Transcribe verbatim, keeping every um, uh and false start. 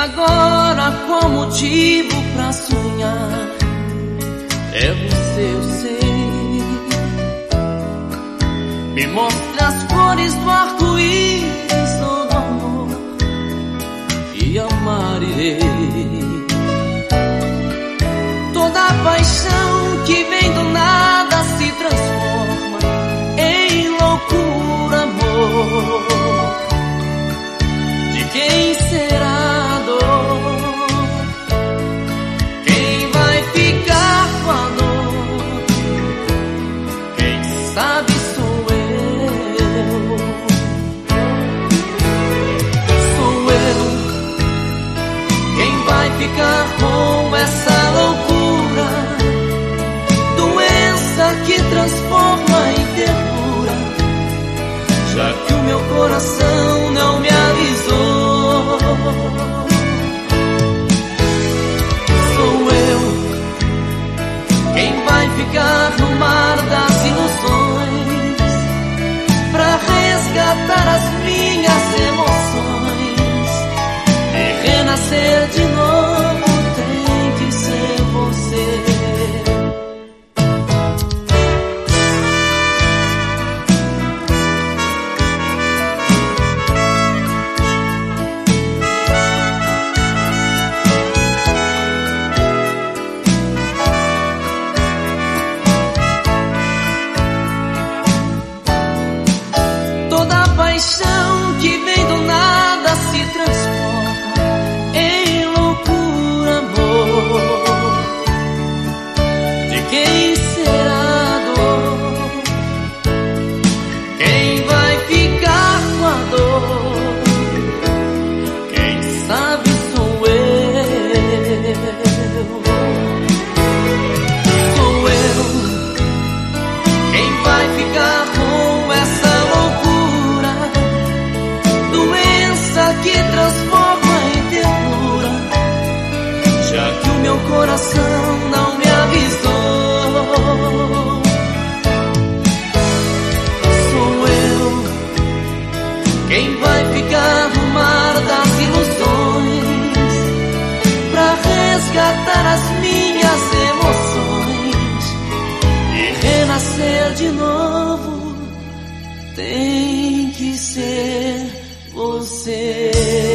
agora qual motivo pra sonhar? É você, eu sei. Me mostra as cores do arco-íris, todo amor e amarei. Toda paixão que vem do nada se transforma em loucura, amor. De quem será a dor? Quem vai ficar com a dor? Quem sabe sou eu. Sou eu. Quem vai ficar com essa loucura? Doença que transforma em ternura, já que o meu coração não me avisou. Sou eu. Quem vai ficar no mar das ilusões pra resgatar as minhas emoções e renascer de novo? Tem que ser você. Paixão que vem do nada se transforma em loucura, amor. De quem será a dor? Quem vai ficar com a dor? Quem sabe sou eu. Sou eu. Quem vai ficar com essa que transforma em ternura, já que o meu coração não me avisou. Sou eu. Quem vai ficar no mar das ilusões pra resgatar as minhas emoções e renascer de novo? Tem que ser você.